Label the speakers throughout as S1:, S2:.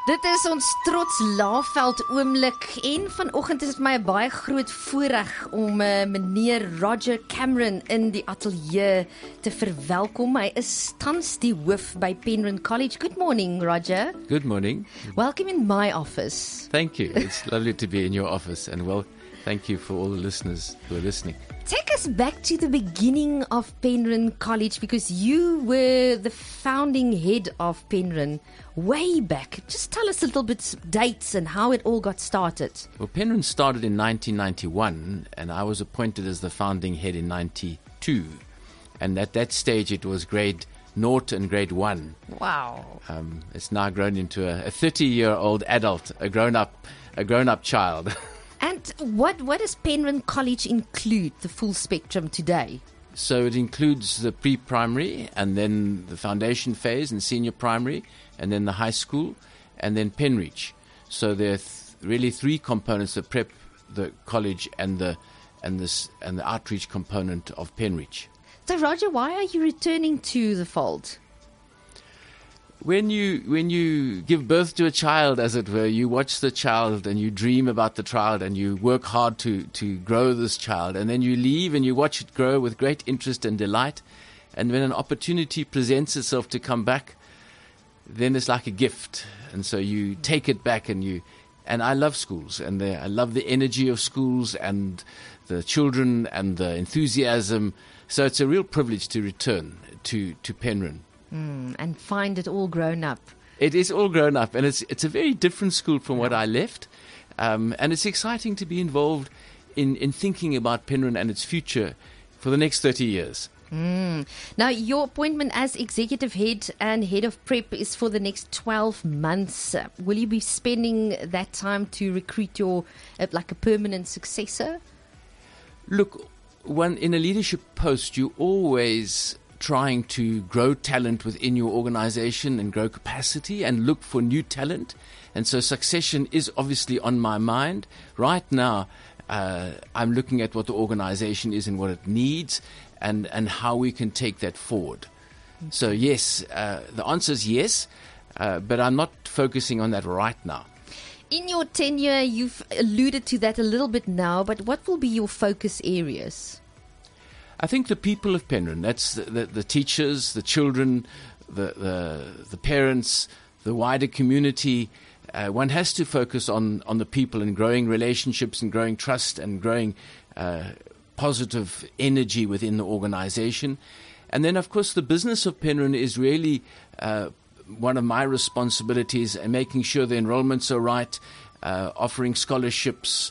S1: Dit is ons trots Laagveld oomblik en vanoggend is dit my 'n baie groot voorreg om meneer Roger Cameron in die ateljee te verwelkom. Hy is tans die hoof by Penryn College. Good morning, Roger.
S2: Good morning.
S1: Welcome in my office.
S2: Thank you. It's lovely to be in your office, and thank you for all the listeners who are listening.
S1: Take us back to the beginning of Penryn College, because you were the founding head of Penryn way back. Just tell us a little bit dates and how it all got started.
S2: Well, Penryn started in 1991, and I was appointed as the founding head in 92. And at that stage, it was grade 0 and grade 1.
S1: Wow.
S2: It's now grown into a 30-year-old adult, a grown-up child.
S1: And what does Penryn College include, the full spectrum today?
S2: So it includes the pre-primary, and then the foundation phase and senior primary, and then the high school, and then Penreach. So there are really three components: the prep, the college, and the outreach component of Penreach.
S1: So Roger, why are you returning to the fold?
S2: When you give birth to a child, as it were, you watch the child and you dream about the child and you work hard to grow this child, and then you leave and you watch it grow with great interest and delight. And when an opportunity presents itself to come back, then it's like a gift. And so you take it back, and I love schools, and I love the energy of schools and the children and the enthusiasm. So it's a real privilege to return to Penryn.
S1: And find it all grown up.
S2: It is all grown up, and it's a very different school from what I left. And it's exciting to be involved in thinking about Penryn and its future for the next 30 years.
S1: Now, your appointment as executive head and head of prep is for the next 12 months. Will you be spending that time to recruit your like a permanent successor?
S2: Look, in a leadership post, you always trying to grow talent within your organization and grow capacity and look for new talent. And so succession is obviously on my mind. Right now, I'm looking at what the organization is and what it needs and how we can take that forward. So yes, the answer is yes, but I'm not focusing on that right now.
S1: In your tenure, you've alluded to that a little bit now, but what will be your focus areas?
S2: I think the people of Penryn, that's the teachers, the children, the parents, the wider community. One has to focus on the people and growing relationships and growing trust and growing positive energy within the organization. And then, of course, the business of Penryn is really one of my responsibilities, and making sure the enrollments are right, offering scholarships,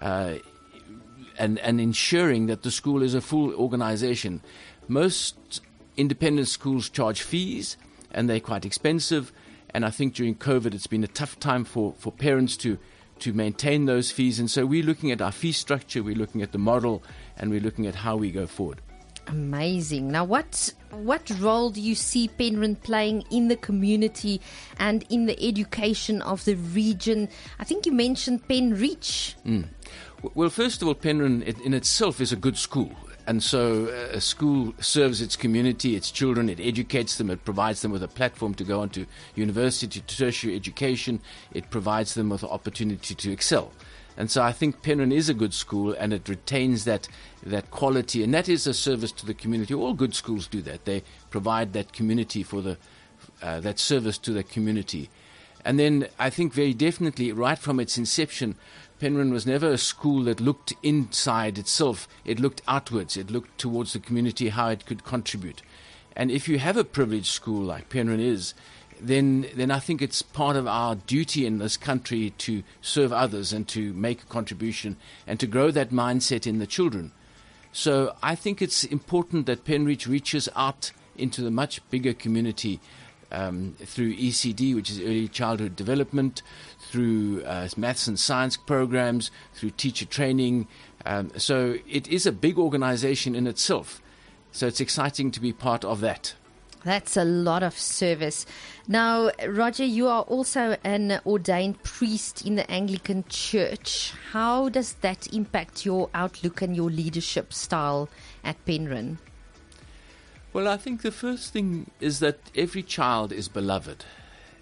S2: and ensuring that the school is a full organization. Most independent schools charge fees, and they're quite expensive. And I think during COVID, it's been a tough time for parents to maintain those fees. And so we're looking at our fee structure, we're looking at the model, and we're looking at how we go forward.
S1: Amazing. Now, what role do you see Penryn playing in the community and in the education of the region? I think you mentioned Penreach.
S2: Well, first of all, Penryn in itself is a good school. And so a school serves its community, its children, it educates them, it provides them with a platform to go on to university, to tertiary education, it provides them with the opportunity to excel. And so I think Penryn is a good school, and it retains that quality, and that is a service to the community. All good schools do that. They provide that community for that service to the community. And then I think very definitely, right from its inception, Penryn was never a school that looked inside itself. It looked outwards. It looked towards the community, how it could contribute. And if you have a privileged school like Penryn is, then I think it's part of our duty in this country to serve others and to make a contribution and to grow that mindset in the children. So I think it's important that Penreach reaches out into the much bigger community through ECD, which is early childhood development, through maths and science programs, through teacher training. So it is a big organization in itself. So it's exciting to be part of that.
S1: That's a lot of service. Now, Roger, you are also an ordained priest in the Anglican Church. How does that impact your outlook and your leadership style at Penryn?
S2: Well, I think the first thing is that every child is beloved.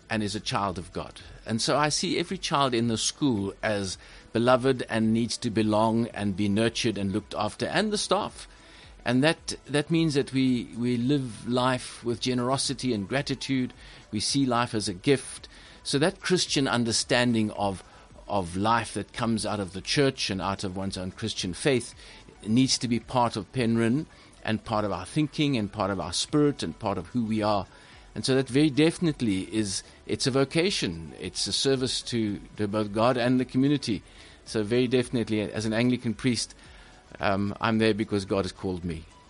S2: and is a child of God. And so I see every child in the school as beloved and needs to belong and be nurtured and looked after, and the staff. And that means that we live life with generosity and gratitude. We see life as a gift. So that Christian understanding of life that comes out of the church and out of one's own Christian faith needs to be part of Penryn and part of our thinking and part of our spirit and part of who we are. And so that very definitely it's a vocation. It's a service to both God and the community. So very definitely, as an Anglican priest, I'm there because God has called me.